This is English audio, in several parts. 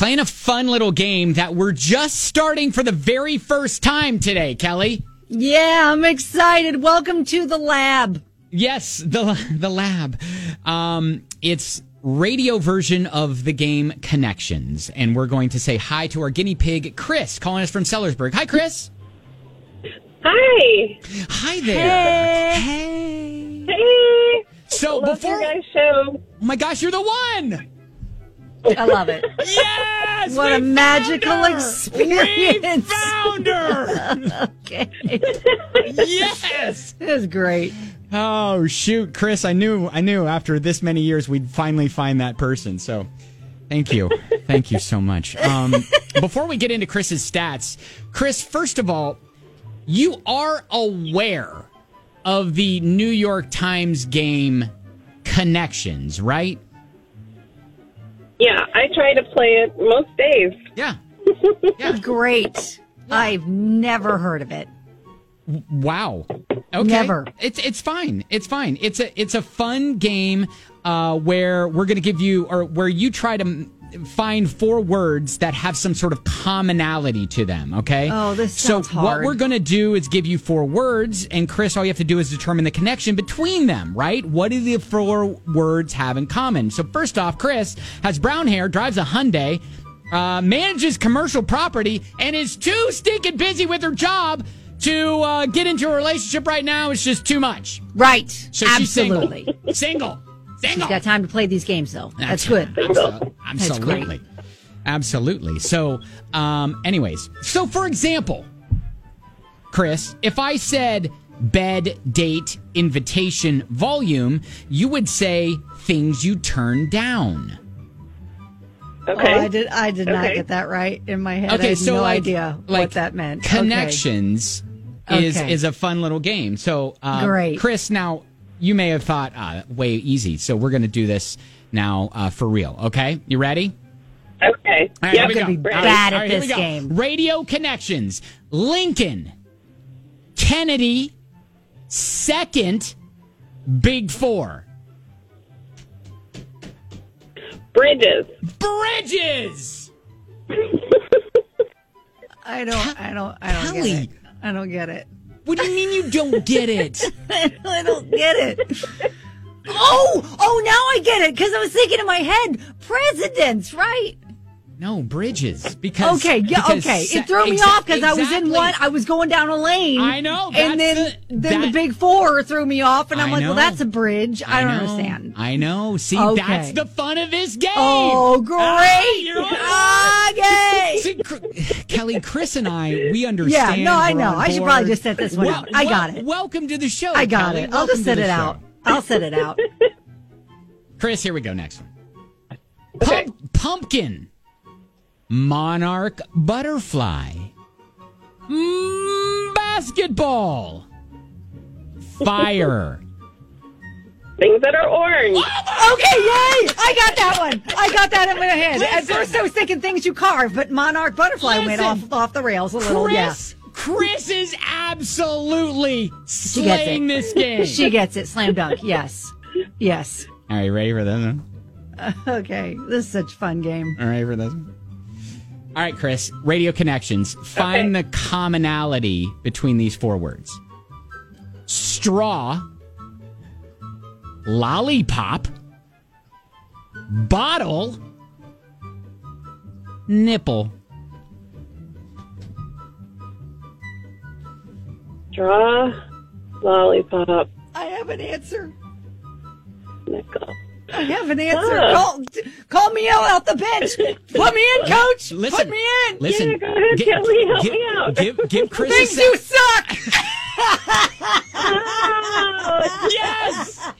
playing a fun little game that we're just starting for the very first time today, Kelly. Yeah, I'm excited. Welcome to the lab. Yes, the lab. It's radio version of the game Connections, and we're going to say hi to our guinea pig, Chris, calling us from Sellersburg. Hi, Chris. Hi. Hi there. Hey. Hey. So Love before, your guys' show. oh my gosh, you're the one. I love it. Yes! What a magical We experience. found her! Okay. Yes! It was great. Oh, shoot, Chris, I knew after this many years we'd finally find that person. So thank you. Thank you so much. Before we get into Chris's stats, Chris, first of all, you are aware of the New York Times game Connections, right? Yeah, I try to play it most days. Yeah. Yeah. Great. I've never heard of it. Wow. Okay. Never. It's fine. It's fine. It's a fun game where we're going to give you, or where you try to find 4 words that have some sort of commonality to them. Okay. Oh, this sounds hard. What we're going to do is give you 4 words, and Chris, all you have to do is determine the connection between them. Right? What do the 4 words have in common? So first off, Chris has brown hair, drives a Hyundai, manages commercial property, and is too stinking busy with her job to get into a relationship right now. It's just too much. Right. So Absolutely. she's single. She's got time to play these games, though. That's good. Absolutely. Absolutely. So, anyways. So, for example, Chris, if I said bed, date, invitation, volume, you would say things you turn down. Okay. Oh, I did not get that right in my head. Okay, I had so no like, idea what that meant. Connections is a fun little game. So, Great. Chris, now you may have thought way easy. So we're going to do this now for real. Okay, you ready? Okay. All right, Yeah, here we I'm gonna go. be All bad all at here this we go. game. Radio Connections. Lincoln, Kennedy, second, Big Four. Bridges. Bridges. I don't Kelly. get it. I don't get it. What do you mean you don't get it? I don't get it. Oh, now I get it, because I was thinking in my head, presidents, right? No, bridges. Because Okay. It threw me off because I was in one. I was going down a lane. I know. And then the Big Four threw me off, and I'm like, well, that's a bridge. I don't understand. I know. See, Okay. that's the fun of this game. Oh, great. You know what? Okay. See, Kelly, Chris and I, we understand. Yeah, no, I we're know. on I should board. probably just set this one out. I got it. Welcome to the show. I got Kelly. it. I'll Welcome just set to the it show. out. I'll set it out. Chris, here we go. Next one. Okay. Pumpkin. Monarch butterfly. Basketball. Fire. Things that are orange. Okay, yay! I got that one. I got that in my head. At first, I was thinking things you carve, but monarch butterfly went off the rails a little. Chris is absolutely slaying this game. She gets it. Slam dunk. Yes. Yes. All right, ready for this one? Okay. This is such a fun game. All right for this one? All right, Chris. Radio Connections. Find the commonality between these 4 words. Straw. Lollipop. Bottle. Nipple. Straw. Lollipop. I have an answer. Nickel. I have an answer. Call me out the bench. Put me in, coach. Listen, Put me in. Listen. Yeah, go ahead, Kelly. Help me out. Give Chris Things a you suck. Oh, Yes!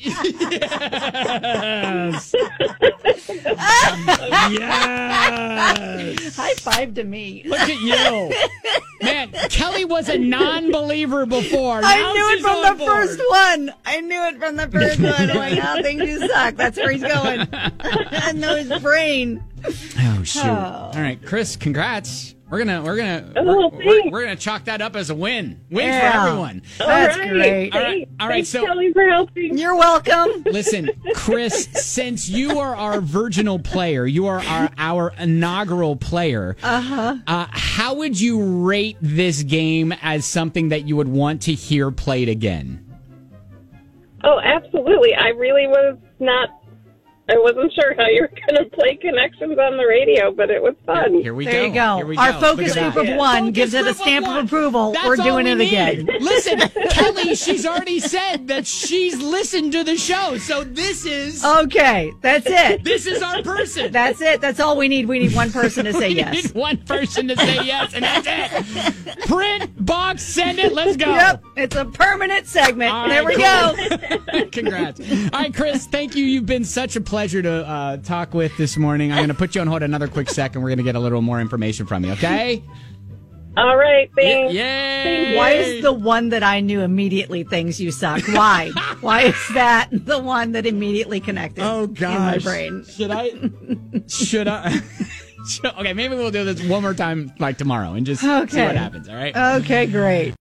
Yes! Yes! High five to me. Look at you. Man, Grant, Kelly was a non-believer before. I Now knew it she's from on the board. first one. I knew it from the first one. I'm like, oh, things you suck. That's where he's going. I know his brain. Oh shoot! All right, Chris, congrats. We're gonna chalk that up as a win. Win for everyone. That's All right. great. All right. Thanks, So Kelly, for helping. You're welcome. listen, Chris, since you are our virginal player, you are our inaugural player. How would you rate this game as something that you would want to hear played again? Oh, absolutely. I wasn't sure how you were going to play connections on the radio, but it was fun. Here we There go. you go. Here we Our go. focus Look at group that. of one Focus gives it a group stamp of one. approval. That's We're all doing we it need. again. Listen, Kelly, she's already said that she's listened to the show, so this is Okay, that's it. this is our person. That's it. That's all we need. We need one person to say We yes. need one person to say yes, and that's it. Print, box, send it. Let's go. Yep, it's a permanent segment. All There right, we go. Congrats. All right, Chris, thank you. You've been such a pleasure to talk with this morning. I'm going to put you on hold another quick second. We're going to get a little more information from you, okay? All right, thanks. Yay! Why is the one that I knew immediately things you suck? Why? Why is that the one that immediately connected Oh, in gosh. my brain? Should I? Okay, maybe we'll do this one more time like tomorrow and just see Okay. what happens, all right? Okay, great.